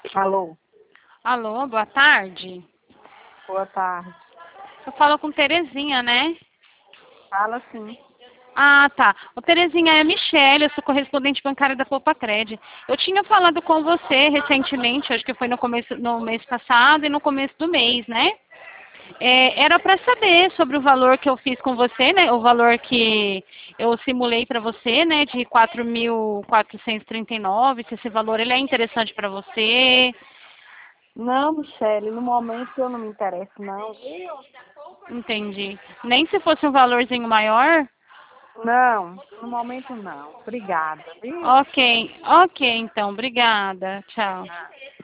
Alô, Alô, boa tarde. boa tarde. Eu falo com Terezinha, né? Fala sim. Ah, tá. Ô, Terezinha, é a Michelle, eu sou correspondente bancária da Poupa-Cred. Eu tinha falado com você recentemente, acho que foi no mês passado e no começo do mês, né? Era para saber sobre o valor que eu fiz com você, né? O valor que eu simulei para você, né? De 4.439. Se esse valor ele é interessante para você. Não, Michele, no momento eu não me interesso, não. Entendi. Nem se fosse um valorzinho maior? Não, no momento não. Obrigada, viu? Ok, ok, então. Obrigada. Tchau. Ah.